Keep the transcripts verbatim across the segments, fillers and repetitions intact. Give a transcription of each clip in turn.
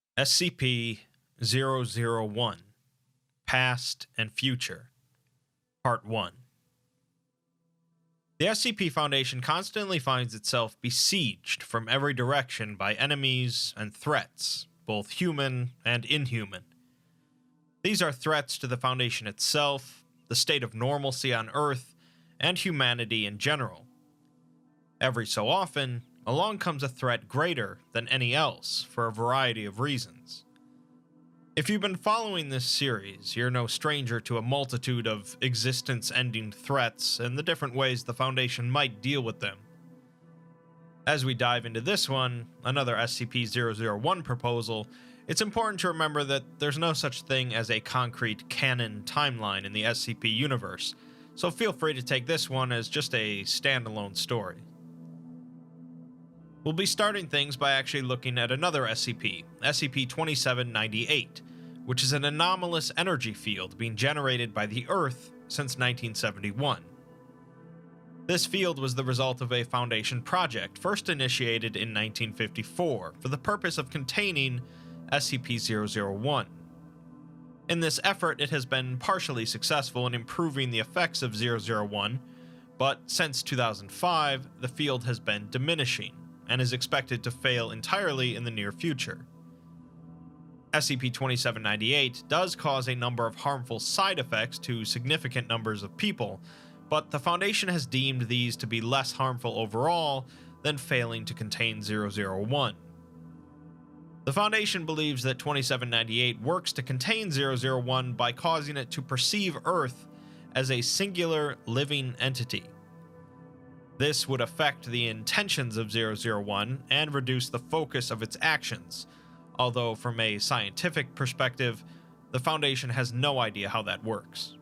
S C P zero zero one Past and Future Part one. The S C P Foundation constantly finds itself besieged from every direction by enemies and threats, both human and inhuman. These are threats to the Foundation itself, the state of normalcy on Earth, and humanity in general. Every so often, along comes a threat greater than any else for a variety of reasons. If you've been following this series, you're no stranger to a multitude of existence-ending threats and the different ways the Foundation might deal with them. As we dive into this one, another S C P zero zero one proposal, it's important to remember that there's no such thing as a concrete canon timeline in the S C P universe, so feel free to take this one as just a standalone story. We'll be starting things by actually looking at another S C P, S C P twenty-seven ninety-eight, which is an anomalous energy field being generated by the Earth since nineteen seventy-one. This field was the result of a Foundation project first initiated in nineteen fifty-four for the purpose of containing S C P zero zero one. In this effort, it has been partially successful in improving the effects of zero zero one, but since two thousand five, the field has been diminishing and is expected to fail entirely in the near future. S C P twenty-seven ninety-eight does cause a number of harmful side effects to significant numbers of people, but the Foundation has deemed these to be less harmful overall than failing to contain zero zero one. The Foundation believes that twenty-seven ninety-eight works to contain zero zero one by causing it to perceive Earth as a singular living entity. This would affect the intentions of zero zero one and reduce the focus of its actions, although from a scientific perspective, the Foundation has no idea how that works.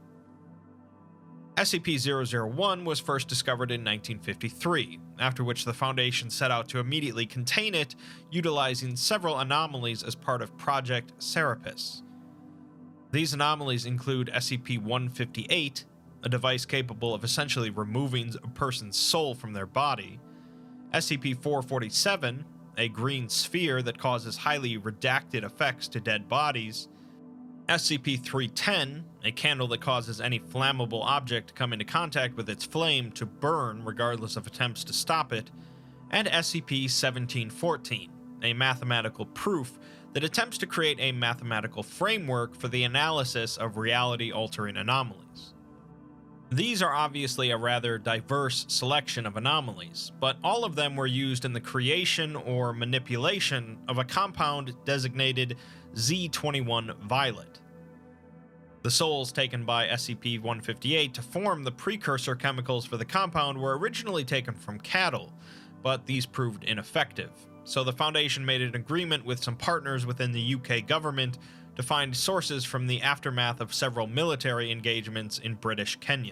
S C P zero zero one was first discovered in nineteen fifty-three, after which the Foundation set out to immediately contain it, utilizing several anomalies as part of Project Serapis. These anomalies include S C P one fifty-eight, a device capable of essentially removing a person's soul from their body, S C P four forty-seven, a green sphere that causes highly redacted effects to dead bodies, S C P three ten, a candle that causes any flammable object to come into contact with its flame to burn regardless of attempts to stop it, and S C P seventeen fourteen, a mathematical proof that attempts to create a mathematical framework for the analysis of reality-altering anomalies. These are obviously a rather diverse selection of anomalies, but all of them were used in the creation or manipulation of a compound designated Z twenty-one Violet. The souls taken by S C P one fifty-eight to form the precursor chemicals for the compound were originally taken from cattle, but these proved ineffective, so the Foundation made an agreement with some partners within the U K government to find sources from the aftermath of several military engagements in British Kenya.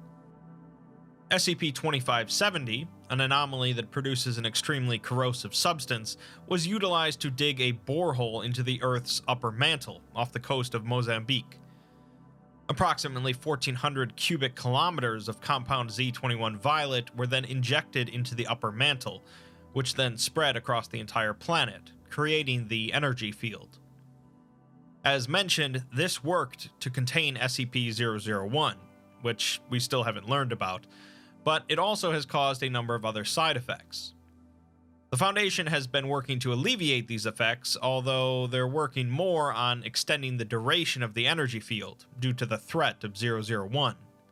S C P twenty-five seventy, an anomaly that produces an extremely corrosive substance, was utilized to dig a borehole into the Earth's upper mantle off the coast of Mozambique. Approximately fourteen hundred cubic kilometers of compound Z twenty-one Violet were then injected into the upper mantle, which then spread across the entire planet, creating the energy field. As mentioned, this worked to contain S C P zero zero one, which we still haven't learned about, but it also has caused a number of other side effects. The Foundation has been working to alleviate these effects, although they're working more on extending the duration of the energy field due to the threat of zero zero one.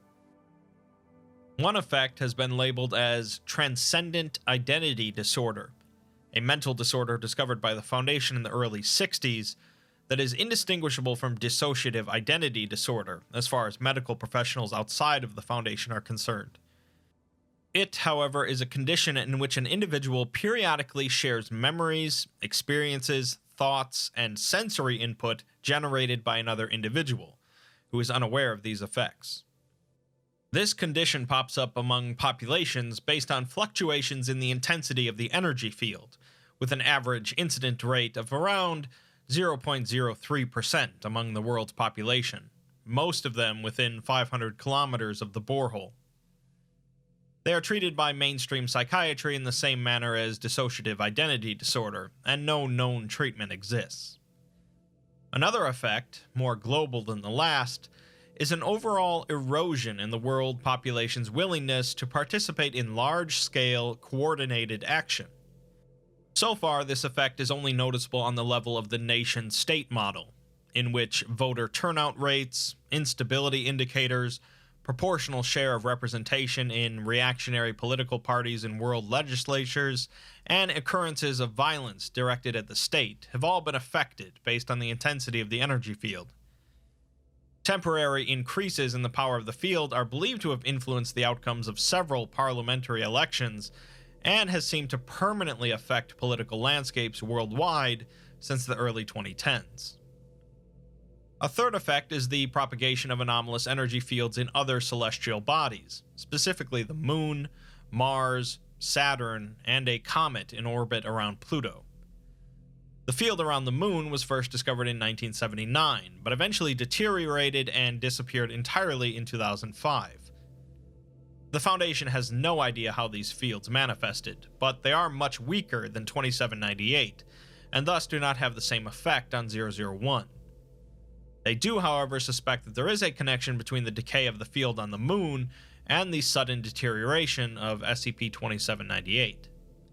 One effect has been labeled as Transcendent Identity Disorder, a mental disorder discovered by the Foundation in the early sixties that is indistinguishable from dissociative identity disorder as far as medical professionals outside of the Foundation are concerned. It, however, is a condition in which an individual periodically shares memories, experiences, thoughts, and sensory input generated by another individual, who is unaware of these effects. This condition pops up among populations based on fluctuations in the intensity of the energy field, with an average incident rate of around zero point zero three percent among the world's population, most of them within five hundred kilometers of the borehole. They are treated by mainstream psychiatry in the same manner as dissociative identity disorder, and no known treatment exists. Another effect, more global than the last, is an overall erosion in the world population's willingness to participate in large-scale, coordinated action. So far, this effect is only noticeable on the level of the nation-state model, in which voter turnout rates, instability indicators, proportional share of representation in reactionary political parties in world legislatures, and occurrences of violence directed at the state have all been affected based on the intensity of the energy field. Temporary increases in the power of the field are believed to have influenced the outcomes of several parliamentary elections and has seemed to permanently affect political landscapes worldwide since the early twenty tens. A third effect is the propagation of anomalous energy fields in other celestial bodies, specifically the Moon, Mars, Saturn, and a comet in orbit around Pluto. The field around the Moon was first discovered in nineteen seventy-nine, but eventually deteriorated and disappeared entirely in two thousand five. The Foundation has no idea how these fields manifested, but they are much weaker than twenty-seven ninety-eight, and thus do not have the same effect on zero zero one. They do, however, suspect that there is a connection between the decay of the field on the Moon and the sudden deterioration of S C P twenty-seven ninety-eight.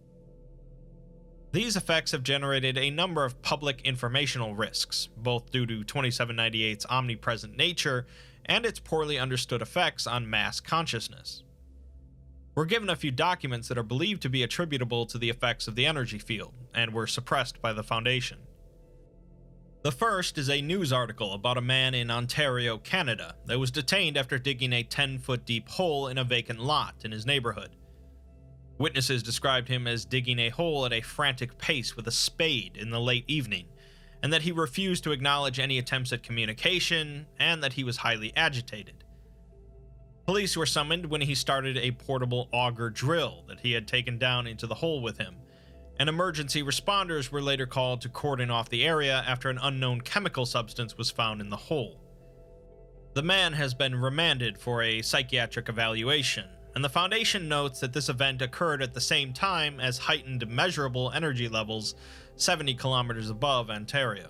These effects have generated a number of public informational risks, both due to twenty-seven ninety-eight's omnipresent nature and its poorly understood effects on mass consciousness. We're given a few documents that are believed to be attributable to the effects of the energy field, and were suppressed by the Foundation. The first is a news article about a man in Ontario, Canada, that was detained after digging a ten-foot deep hole in a vacant lot in his neighborhood. Witnesses described him as digging a hole at a frantic pace with a spade in the late evening, and that he refused to acknowledge any attempts at communication, and that he was highly agitated. Police were summoned when he started a portable auger drill that he had taken down into the hole with him, and emergency responders were later called to cordon off the area after an unknown chemical substance was found in the hole. The man has been remanded for a psychiatric evaluation, and the Foundation notes that this event occurred at the same time as heightened measurable energy levels seventy kilometers above Ontario.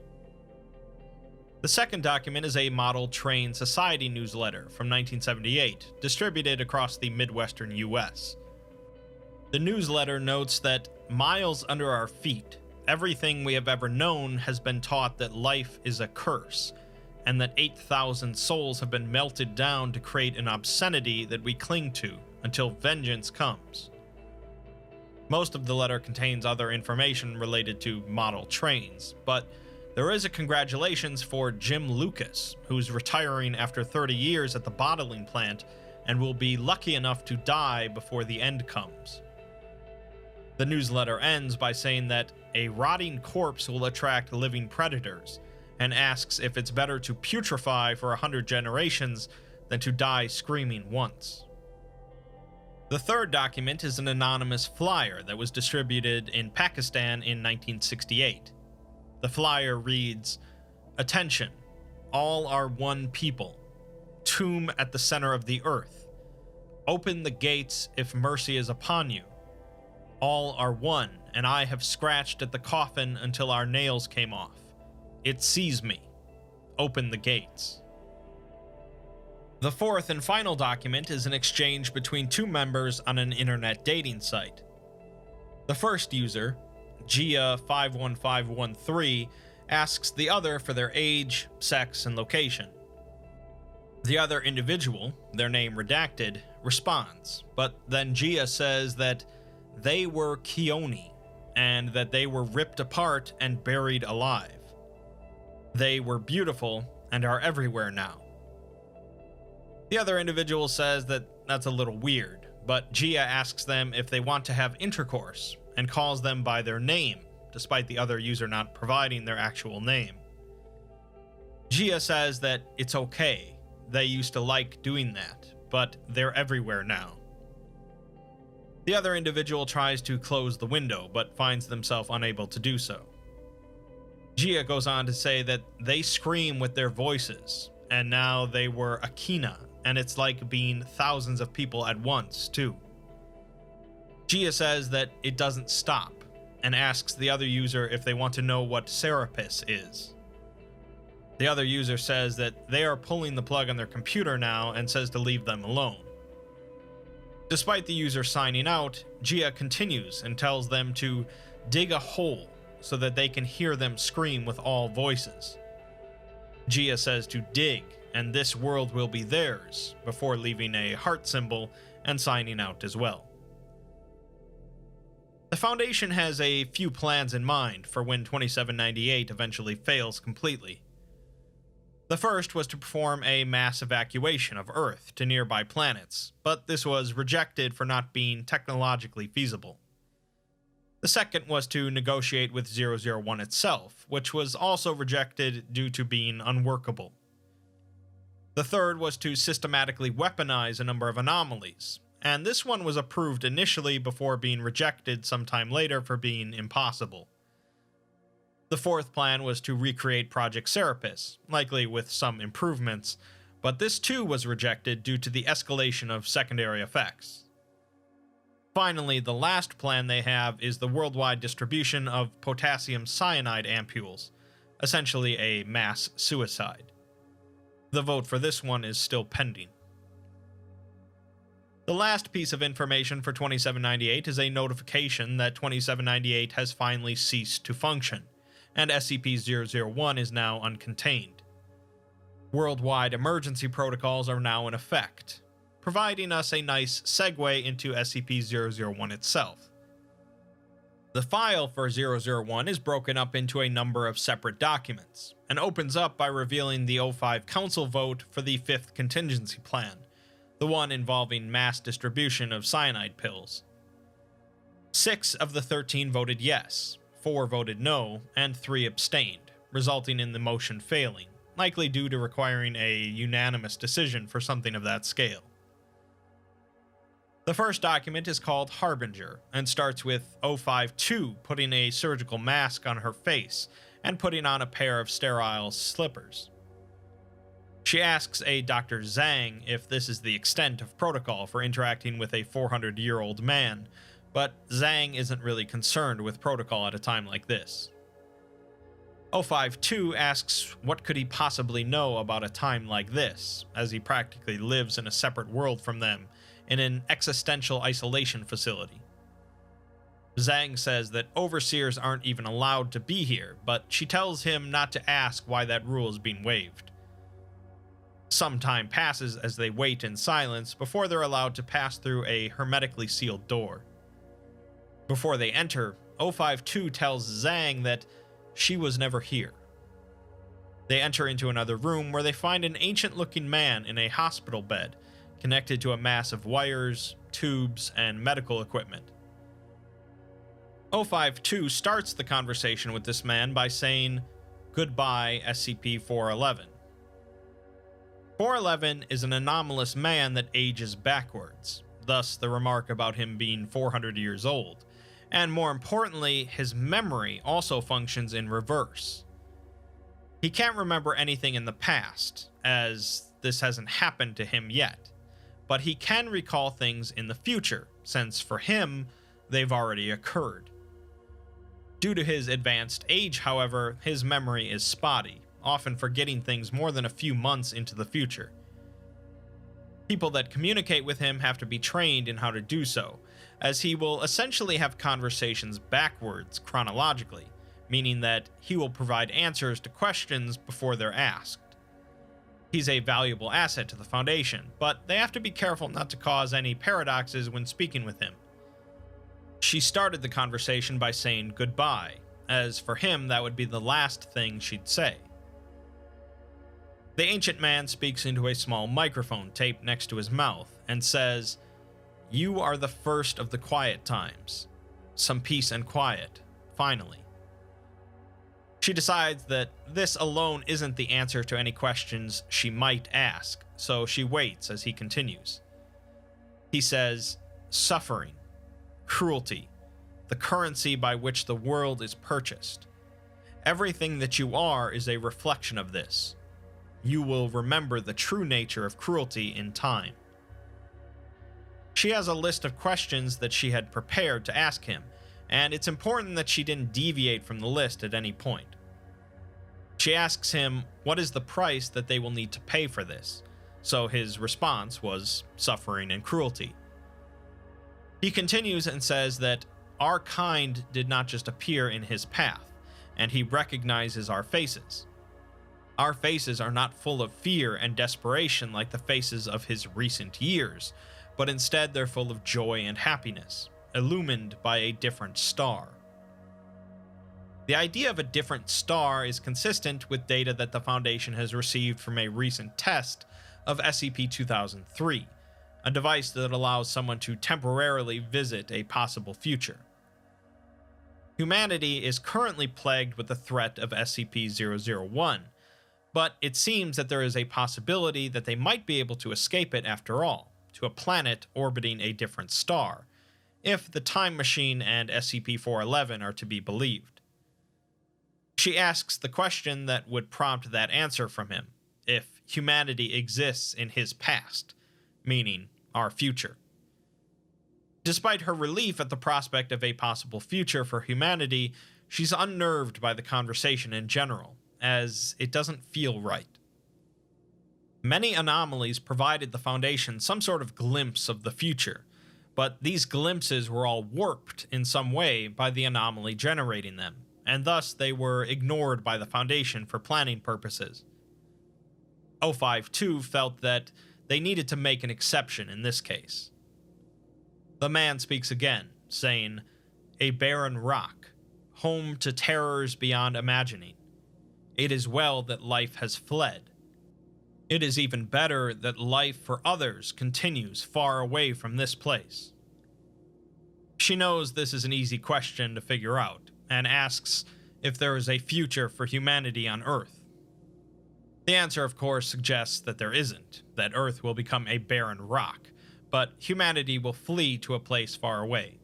The second document is a Model Train Society newsletter from nineteen seventy-eight, distributed across the Midwestern U S. The newsletter notes that miles under our feet, everything we have ever known has been taught that life is a curse, and that eight thousand souls have been melted down to create an obscenity that we cling to until vengeance comes. Most of the letter contains other information related to model trains, but there is a congratulations for Jim Lucas, who's retiring after thirty years at the bottling plant and will be lucky enough to die before the end comes. The newsletter ends by saying that a rotting corpse will attract living predators, and asks if it's better to putrefy for a hundred generations than to die screaming once. The third document is an anonymous flyer that was distributed in Pakistan in nineteen sixty-eight. The flyer reads, "Attention, all are one people. Tomb at the center of the earth. Open the gates if mercy is upon you. All are one, and I have scratched at the coffin until our nails came off. It sees me. Open the gates." The fourth and final document is an exchange between two members on an internet dating site. The first user, Gia five one five one three, asks the other for their age, sex, and location. The other individual, their name redacted, responds, but then Gia says that they were Keone, and that they were ripped apart and buried alive. They were beautiful and are everywhere now. The other individual says that that's a little weird, but Gia asks them if they want to have intercourse and calls them by their name, despite the other user not providing their actual name. Gia says that it's okay, they used to like doing that, but they're everywhere now. The other individual tries to close the window, but finds themselves unable to do so. Gia goes on to say that they scream with their voices, and now they were Akina, and it's like being thousands of people at once, too. Gia says that it doesn't stop, and asks the other user if they want to know what Serapis is. The other user says that they are pulling the plug on their computer now and says to leave them alone. Despite the user signing out, Gia continues and tells them to dig a hole so that they can hear them scream with all voices. Gia says to dig, and this world will be theirs, before leaving a heart symbol and signing out as well. The Foundation has a few plans in mind for when twenty-seven ninety-eight eventually fails completely. The first was to perform a mass evacuation of Earth to nearby planets, but this was rejected for not being technologically feasible. The second was to negotiate with zero zero one itself, which was also rejected due to being unworkable. The third was to systematically weaponize a number of anomalies, and this one was approved initially before being rejected sometime later for being impossible. The fourth plan was to recreate Project Serapis, likely with some improvements, but this too was rejected due to the escalation of secondary effects. Finally, the last plan they have is the worldwide distribution of potassium cyanide ampules, essentially a mass suicide. The vote for this one is still pending. The last piece of information for twenty-seven ninety-eight is a notification that twenty-seven ninety-eight has finally ceased to function, and S C P zero zero one is now uncontained. Worldwide emergency protocols are now in effect, providing us a nice segue into S C P zero zero one itself. The file for zero zero one is broken up into a number of separate documents, and opens up by revealing the O five Council vote for the fifth contingency plan, the one involving mass distribution of cyanide pills. Six of the thirteen voted yes, four voted no, and three abstained, resulting in the motion failing, likely due to requiring a unanimous decision for something of that scale. The first document is called Harbinger, and starts with O five two putting a surgical mask on her face and putting on a pair of sterile slippers. She asks a Doctor Zhang if this is the extent of protocol for interacting with a four hundred year old man, but Zhang isn't really concerned with protocol at a time like this. O five two asks what could he possibly know about a time like this, as he practically lives in a separate world from them, in an existential isolation facility. Zhang says that overseers aren't even allowed to be here, but she tells him not to ask why that rule is being waived. Some time passes as they wait in silence before they're allowed to pass through a hermetically sealed door. Before they enter, O five two tells Zhang that she was never here. They enter into another room where they find an ancient-looking man in a hospital bed, connected to a mass of wires, tubes, and medical equipment. O five two starts the conversation with this man by saying, "Goodbye, S C P four eleven. four eleven is an anomalous man that ages backwards, thus the remark about him being four hundred years old, and more importantly, his memory also functions in reverse. He can't remember anything in the past, as this hasn't happened to him yet, but he can recall things in the future, since for him, they've already occurred. Due to his advanced age, however, his memory is spotty, often forgetting things more than a few months into the future. People that communicate with him have to be trained in how to do so, as he will essentially have conversations backwards chronologically, meaning that he will provide answers to questions before they're asked. He's a valuable asset to the Foundation, but they have to be careful not to cause any paradoxes when speaking with him. She started the conversation by saying goodbye, as for him that would be the last thing she'd say. The ancient man speaks into a small microphone taped next to his mouth and says, "You are the first of the quiet times. Some peace and quiet, finally." She decides that this alone isn't the answer to any questions she might ask, so she waits as he continues. He says, "Suffering, cruelty, the currency by which the world is purchased. Everything that you are is a reflection of this. You will remember the true nature of cruelty in time." She has a list of questions that she had prepared to ask him, and it's important that she didn't deviate from the list at any point. She asks him what is the price that they will need to pay for this, so his response was suffering and cruelty. He continues and says that our kind did not just appear in his path, and he recognizes our faces. Our faces are not full of fear and desperation like the faces of his recent years, but instead they're full of joy and happiness, illumined by a different star. The idea of a different star is consistent with data that the Foundation has received from a recent test of S C P two thousand three, a device that allows someone to temporarily visit a possible future. Humanity is currently plagued with the threat of S C P zero zero one, but it seems that there is a possibility that they might be able to escape it after all, to a planet orbiting a different star, if the Time Machine and S C P four eleven are to be believed. She asks the question that would prompt that answer from him, if humanity exists in his past, meaning our future. Despite her relief at the prospect of a possible future for humanity, she's unnerved by the conversation in general, as it doesn't feel right. Many anomalies provided the Foundation some sort of glimpse of the future, but these glimpses were all warped in some way by the anomaly generating them, and thus they were ignored by the Foundation for planning purposes. zero five two felt that they needed to make an exception in this case. The man speaks again, saying, "A barren rock, home to terrors beyond imagining. It is well that life has fled. It is even better that life for others continues far away from this place." She knows this is an easy question to figure out, and asks if there is a future for humanity on Earth. The answer, of course, suggests that there isn't, that Earth will become a barren rock, but humanity will flee to a place far away.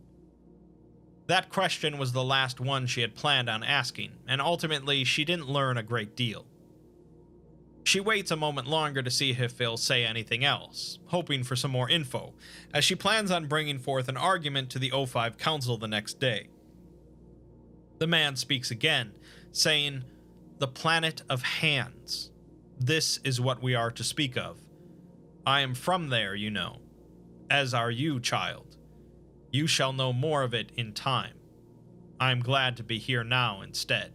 That question was the last one she had planned on asking, and ultimately she didn't learn a great deal. She waits a moment longer to see if he'll say anything else, hoping for some more info, as she plans on bringing forth an argument to the zero five Council the next day. The man speaks again, saying, "The planet of hands. This is what we are to speak of. I am from there, you know. As are you, child. You shall know more of it in time. I am glad to be here now instead."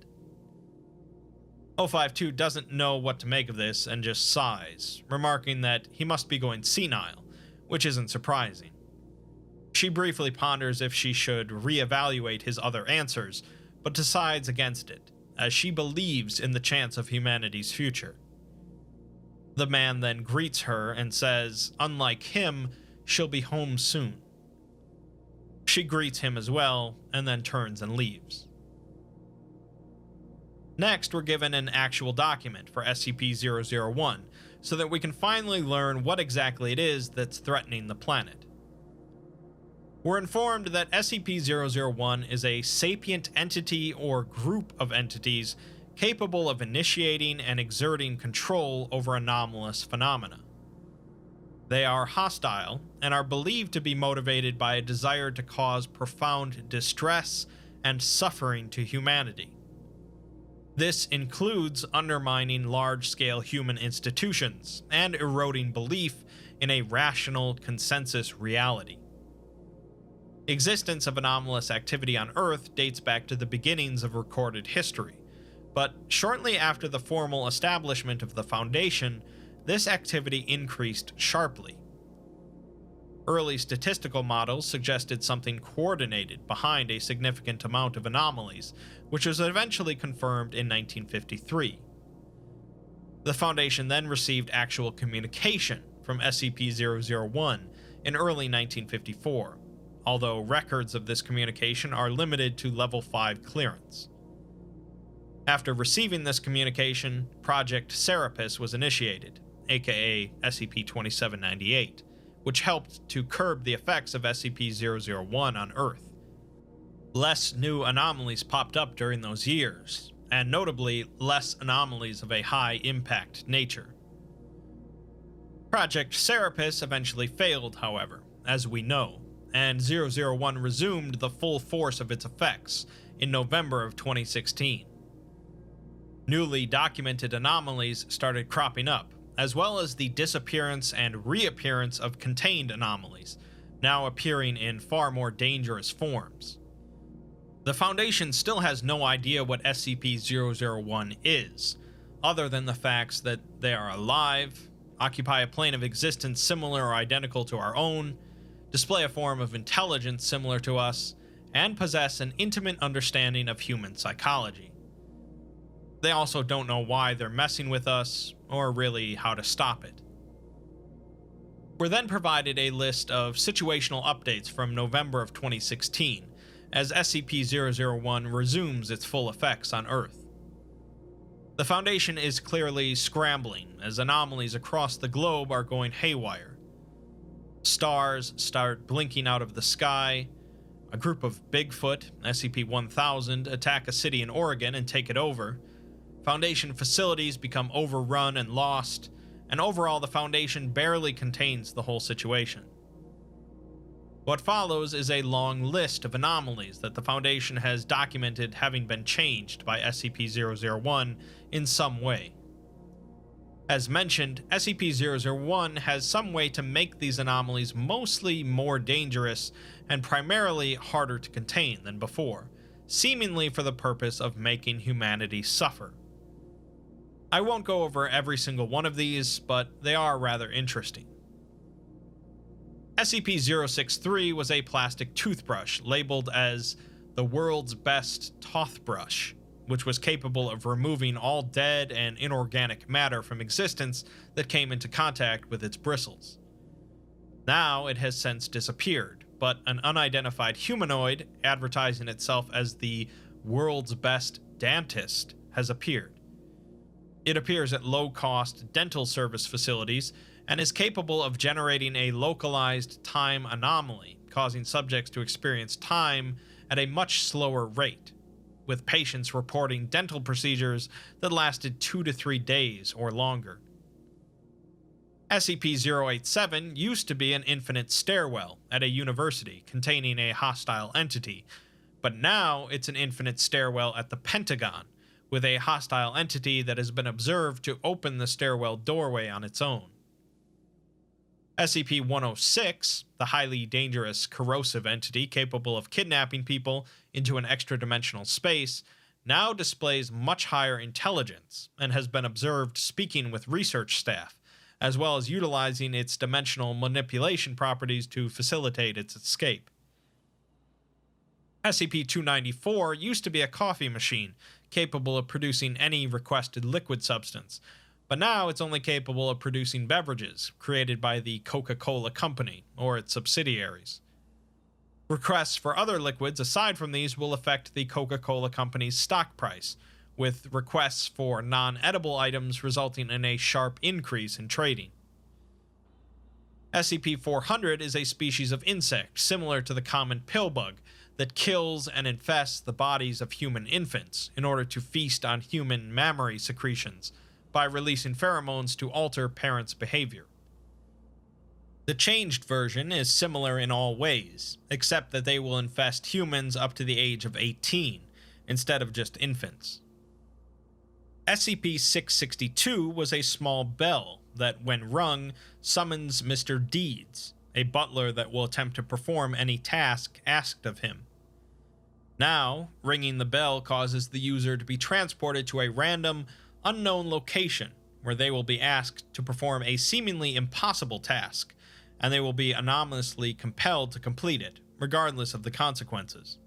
zero five two doesn't know what to make of this and just sighs, remarking that he must be going senile, which isn't surprising. She briefly ponders if she should reevaluate his other answers, but decides against it, as she believes in the chance of humanity's future. The man then greets her and says, unlike him, she'll be home soon. She greets him as well, and then turns and leaves. Next, we're given an actual document for S C P zero zero one, so that we can finally learn what exactly it is that's threatening the planet. We're informed that S C P zero zero one is a sapient entity or group of entities capable of initiating and exerting control over anomalous phenomena. They are hostile and are believed to be motivated by a desire to cause profound distress and suffering to humanity. This includes undermining large-scale human institutions and eroding belief in a rational consensus reality. Existence of anomalous activity on Earth dates back to the beginnings of recorded history, but shortly after the formal establishment of the Foundation, this activity increased sharply. Early statistical models suggested something coordinated behind a significant amount of anomalies, which was eventually confirmed in nineteen fifty-three. The Foundation then received actual communication from S C P zero zero one in early nineteen fifty-four, although records of this communication are limited to level five clearance. After receiving this communication, Project Serapis was initiated, aka S C P twenty-seven ninety-eight, which helped to curb the effects of S C P zero zero one on Earth. Less new anomalies popped up during those years, and notably less anomalies of a high-impact nature. Project Serapis eventually failed, however, as we know, and zero zero one resumed the full force of its effects in November of twenty sixteen. Newly documented anomalies started cropping up, as well as the disappearance and reappearance of contained anomalies, now appearing in far more dangerous forms. The Foundation still has no idea what S C P zero zero one is, other than the facts that they are alive, occupy a plane of existence similar or identical to our own, display a form of intelligence similar to us, and possess an intimate understanding of human psychology. They also don't know why they're messing with us, or really how to stop it. We're then provided a list of situational updates from November of twenty sixteen, as S C P zero zero one resumes its full effects on Earth. The Foundation is clearly scrambling, as anomalies across the globe are going haywire. Stars start blinking out of the sky, a group of Bigfoot, S C P one thousand, attack a city in Oregon and take it over, Foundation facilities become overrun and lost, and overall the Foundation barely contains the whole situation. What follows is a long list of anomalies that the Foundation has documented having been changed by S C P zero zero one in some way. As mentioned, S C P zero zero one has some way to make these anomalies mostly more dangerous and primarily harder to contain than before, seemingly for the purpose of making humanity suffer. I won't go over every single one of these, but they are rather interesting. S C P zero six three was a plastic toothbrush labeled as the world's best toothbrush, which was capable of removing all dead and inorganic matter from existence that came into contact with its bristles. Now it has since disappeared, but an unidentified humanoid advertising itself as the world's best dentist has appeared. It appears at low-cost dental service facilities and is capable of generating a localized time anomaly, causing subjects to experience time at a much slower rate, with patients reporting dental procedures that lasted two to three days or longer. S C P zero eight seven used to be an infinite stairwell at a university containing a hostile entity, but now it's an infinite stairwell at the Pentagon, with a hostile entity that has been observed to open the stairwell doorway on its own. S C P one oh six, the highly dangerous corrosive entity capable of kidnapping people into an extra-dimensional space, now displays much higher intelligence and has been observed speaking with research staff, as well as utilizing its dimensional manipulation properties to facilitate its escape. S C P two ninety-four used to be a coffee machine capable of producing any requested liquid substance, but now it's only capable of producing beverages created by the Coca-Cola Company or its subsidiaries. Requests for other liquids aside from these will affect the Coca-Cola Company's stock price, with requests for non-edible items resulting in a sharp increase in trading. S C P four hundred is a species of insect similar to the common pillbug that kills and infests the bodies of human infants in order to feast on human mammary secretions by releasing pheromones to alter parents' behavior. The changed version is similar in all ways, except that they will infest humans up to the age of eighteen, instead of just infants. S C P six sixty-two was a small bell that, when rung, summons Mister Deeds, a butler that will attempt to perform any task asked of him. Now, ringing the bell causes the user to be transported to a random, unknown location where they will be asked to perform a seemingly impossible task, and they will be anomalously compelled to complete it, regardless of the consequences.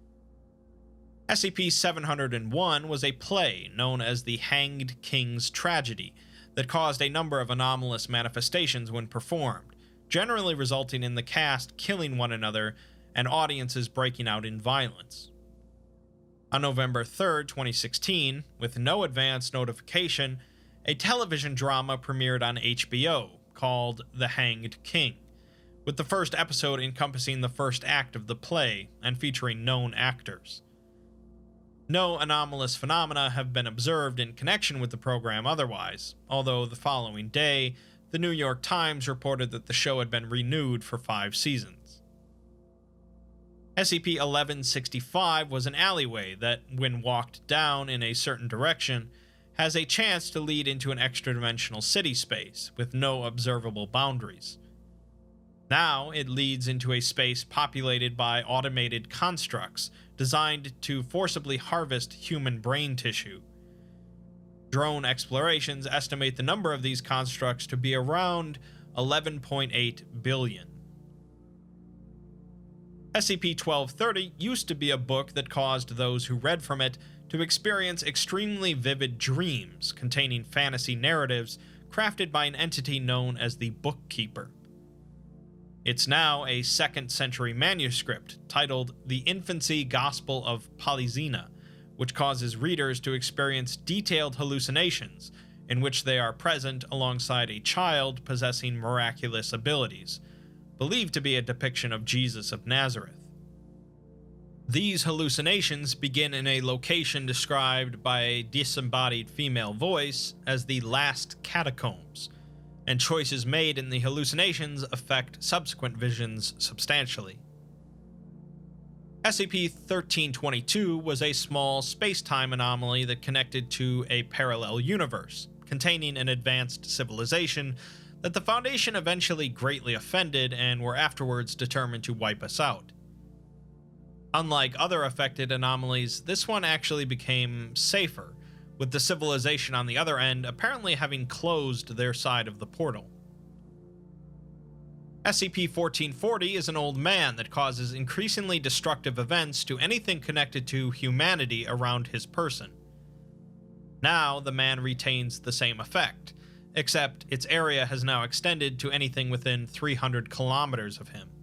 S C P seven hundred one was a play known as the Hanged King's Tragedy that caused a number of anomalous manifestations when performed, generally resulting in the cast killing one another and audiences breaking out in violence. On November third, twenty sixteen, with no advance notification, a television drama premiered on H B O called The Hanged King, with the first episode encompassing the first act of the play and featuring known actors. No anomalous phenomena have been observed in connection with the program otherwise, although the following day, the New York Times reported that the show had been renewed for five seasons. S C P eleven sixty-five was an alleyway that, when walked down in a certain direction, has a chance to lead into an extra-dimensional city space with no observable boundaries. Now it leads into a space populated by automated constructs designed to forcibly harvest human brain tissue. Drone explorations estimate the number of these constructs to be around eleven point eight billion. S C P twelve thirty used to be a book that caused those who read from it to experience extremely vivid dreams containing fantasy narratives crafted by an entity known as the Bookkeeper. It's now a second century manuscript titled The Infancy Gospel of Polyxena, which causes readers to experience detailed hallucinations in which they are present alongside a child possessing miraculous abilities, believed to be a depiction of Jesus of Nazareth. These hallucinations begin in a location described by a disembodied female voice as the Last Catacombs, and choices made in the hallucinations affect subsequent visions substantially. S C P thirteen twenty-two was a small space-time anomaly that connected to a parallel universe, containing an advanced civilization that the Foundation eventually greatly offended and were afterwards determined to wipe us out. Unlike other affected anomalies, this one actually became safer, with the civilization on the other end apparently having closed their side of the portal. S C P fourteen forty is an old man that causes increasingly destructive events to anything connected to humanity around his person. Now, the man retains the same effect, except its area has now extended to anything within three hundred kilometers of him.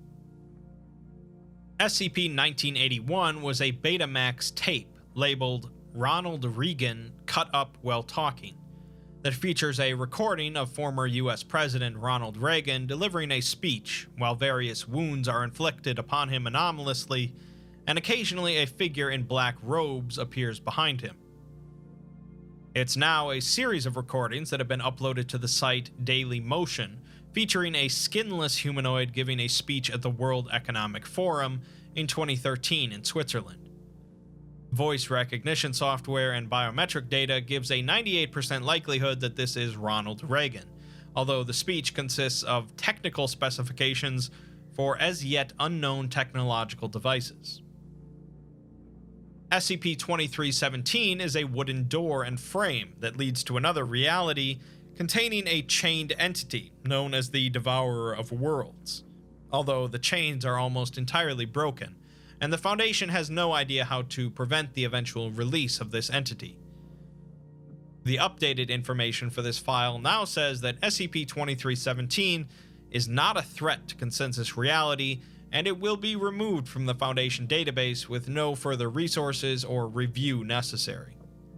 S C P nineteen eighty-one was a Betamax tape labeled Ronald Reagan Cut Up While Talking that features a recording of former U S President Ronald Reagan delivering a speech while various wounds are inflicted upon him anomalously, and occasionally a figure in black robes appears behind him. It's now a series of recordings that have been uploaded to the site Daily Motion, featuring a skinless humanoid giving a speech at the World Economic Forum in twenty thirteen in Switzerland. Voice recognition software and biometric data gives a ninety-eight percent likelihood that this is Ronald Reagan, although the speech consists of technical specifications for as yet unknown technological devices. S C P twenty-three seventeen is a wooden door and frame that leads to another reality containing a chained entity known as the Devourer of Worlds, although the chains are almost entirely broken, and the Foundation has no idea how to prevent the eventual release of this entity. The updated information for this file now says that S C P twenty-three seventeen is not a threat to consensus reality, and it will be removed from the Foundation database with no further resources or review necessary.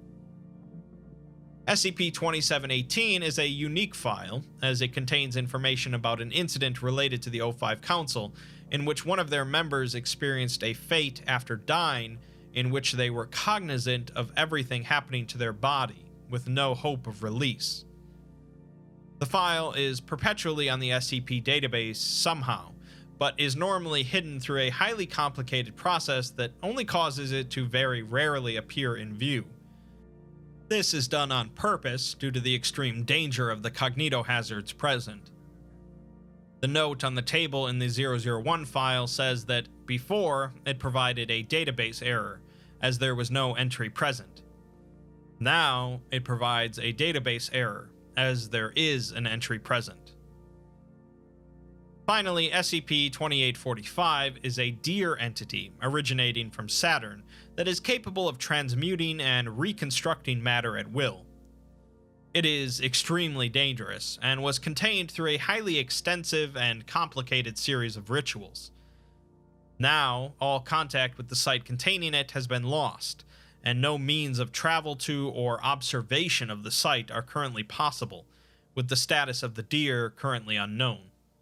S C P twenty-seven eighteen is a unique file, as it contains information about an incident related to the O five Council, in which one of their members experienced a fate after dying, in which they were cognizant of everything happening to their body, with no hope of release. The file is perpetually on the S C P database somehow, but is normally hidden through a highly complicated process that only causes it to very rarely appear in view. This is done on purpose due to the extreme danger of the cognitohazards present. The note on the table in the zero zero one file says that before it provided a database error, as there was no entry present. Now it provides a database error, as there is an entry present. Finally, S C P twenty-eight forty-five is a Deer entity originating from Saturn that is capable of transmuting and reconstructing matter at will. It is extremely dangerous and was contained through a highly extensive and complicated series of rituals. Now, all contact with the site containing it has been lost, and no means of travel to or observation of the site are currently possible, with the status of the Deer currently unknown.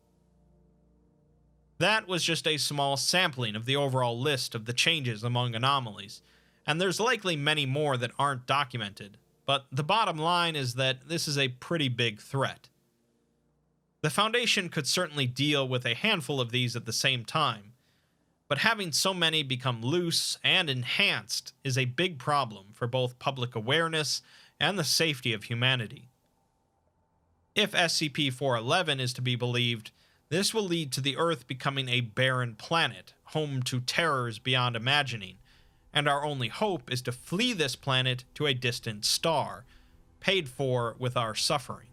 That was just a small sampling of the overall list of the changes among anomalies, and there's likely many more that aren't documented, but the bottom line is that this is a pretty big threat. The Foundation could certainly deal with a handful of these at the same time, But having so many become loose and enhanced is a big problem for both public awareness and the safety of humanity. If S C P four eleven is to be believed, this will lead to the Earth becoming a barren planet, home to terrors beyond imagining, and our only hope is to flee this planet to a distant star, paid for with our suffering.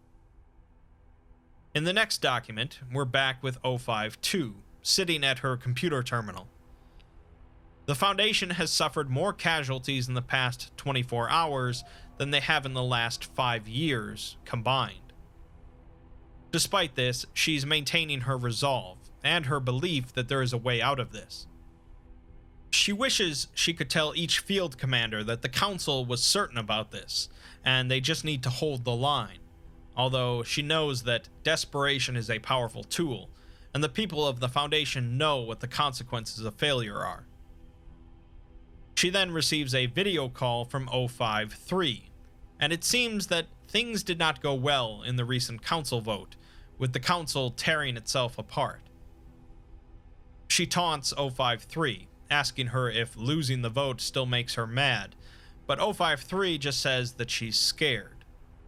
In the next document, we're back with O five two, sitting at her computer terminal. The Foundation has suffered more casualties in the past twenty-four hours than they have in the last five years combined. Despite this, she's maintaining her resolve and her belief that there is a way out of this. She wishes she could tell each field commander that the Council was certain about this, and they just need to hold the line, although she knows that desperation is a powerful tool, and the people of the Foundation know what the consequences of failure are. She then receives a video call from O five three, and it seems that things did not go well in the recent Council vote, with the Council tearing itself apart. She taunts O five three, asking her if losing the vote still makes her mad, but O five three just says that she's scared.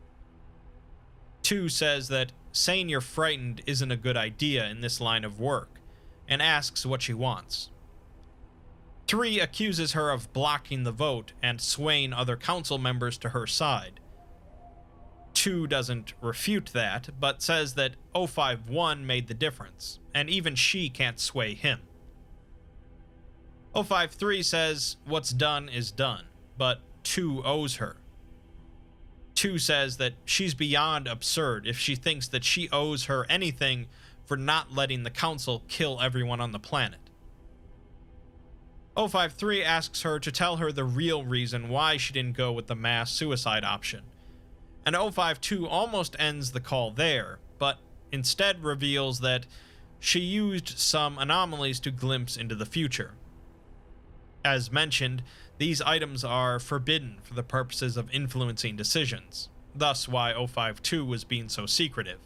two says that saying you're frightened isn't a good idea in this line of work, and asks what she wants. three accuses her of blocking the vote and swaying other council members to her side. two doesn't refute that, but says that O five one made the difference, and even she can't sway him. O five three says what's done is done, but two owes her. two says that she's beyond absurd if she thinks that she owes her anything for not letting the Council kill everyone on the planet. O five three asks her to tell her the real reason why she didn't go with the mass suicide option, and O five two almost ends the call there, but instead reveals that she used some anomalies to glimpse into the future. As mentioned, these items are forbidden for the purposes of influencing decisions, thus why O five two was being so secretive.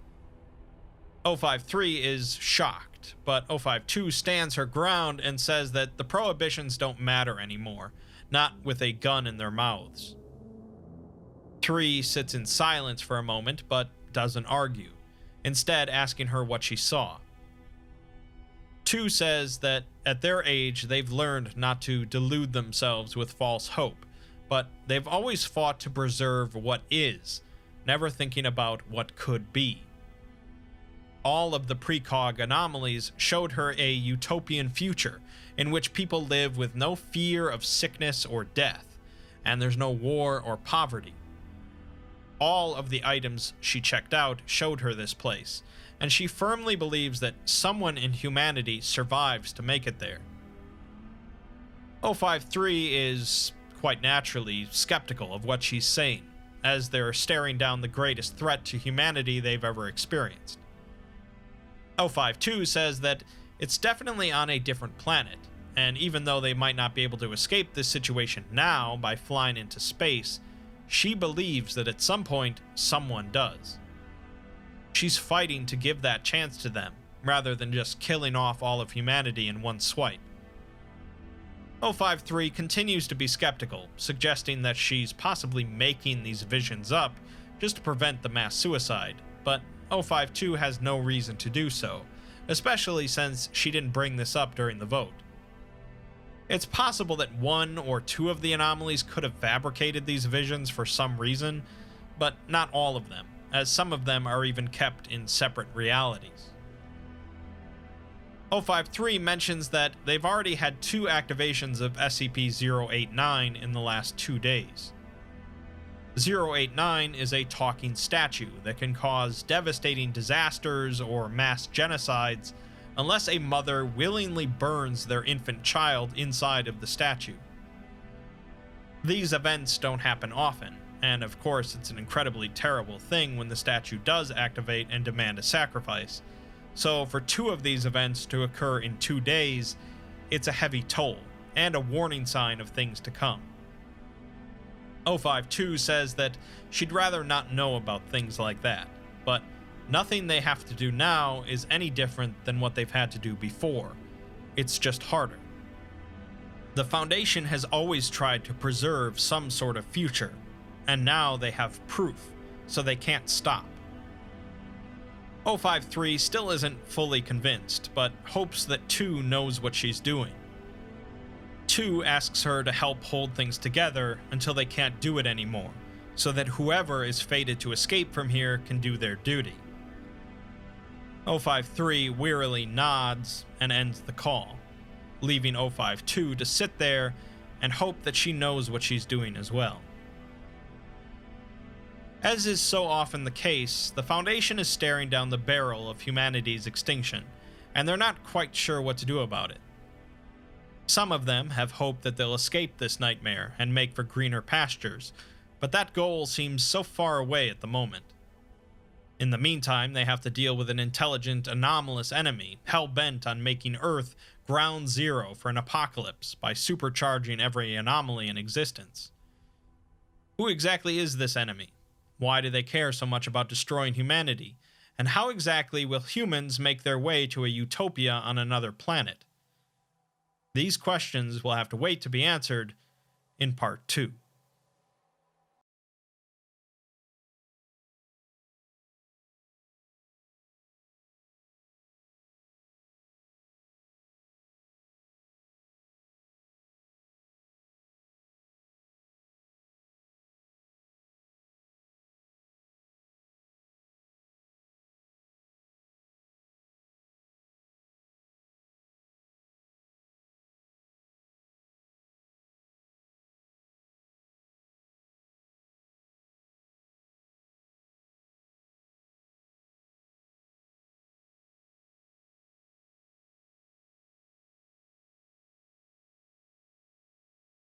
O five three is shocked, but O five two stands her ground and says that the prohibitions don't matter anymore, not with a gun in their mouths. three sits in silence for a moment, but doesn't argue, instead asking her what she saw. two says that at their age they've learned not to delude themselves with false hope, but they've always fought to preserve what is, never thinking about what could be. All of the precog anomalies showed her a utopian future in which people live with no fear of sickness or death, and there's no war or poverty. All of the items she checked out showed her this place, and she firmly believes that someone in humanity survives to make it there. O five three is, quite naturally, skeptical of what she's saying, as they're staring down the greatest threat to humanity they've ever experienced. O five two says that it's definitely on a different planet, and even though they might not be able to escape this situation now by flying into space, she believes that at some point someone does. She's fighting to give that chance to them, rather than just killing off all of humanity in one swipe. O five three continues to be skeptical, suggesting that she's possibly making these visions up just to prevent the mass suicide, but O five two has no reason to do so, especially since she didn't bring this up during the vote. It's possible that one or two of the anomalies could have fabricated these visions for some reason, but not all of them, as some of them are even kept in separate realities. O five three mentions that they've already had two activations of S C P zero eight nine in the last two days. zero eight nine is a talking statue that can cause devastating disasters or mass genocides unless a mother willingly burns their infant child inside of the statue. These events don't happen often, and of course it's an incredibly terrible thing when the statue does activate and demand a sacrifice, so for two of these events to occur in two days, it's a heavy toll, and a warning sign of things to come. O five two says that she'd rather not know about things like that, but nothing they have to do now is any different than what they've had to do before, it's just harder. The Foundation has always tried to preserve some sort of future, and now they have proof, so they can't stop. oh five three still isn't fully convinced, but hopes that two knows what she's doing. two asks her to help hold things together until they can't do it anymore, so that whoever is fated to escape from here can do their duty. oh five three wearily nods and ends the call, leaving oh five two to sit there and hope that she knows what she's doing as well. As is so often the case, the Foundation is staring down the barrel of humanity's extinction, and they're not quite sure what to do about it. Some of them have hope that they'll escape this nightmare and make for greener pastures, but that goal seems so far away at the moment. In the meantime, they have to deal with an intelligent, anomalous enemy, hell-bent on making Earth ground zero for an apocalypse by supercharging every anomaly in existence. Who exactly is this enemy? Why do they care so much about destroying humanity? And how exactly will humans make their way to a utopia on another planet? These questions will have to wait to be answered in part two.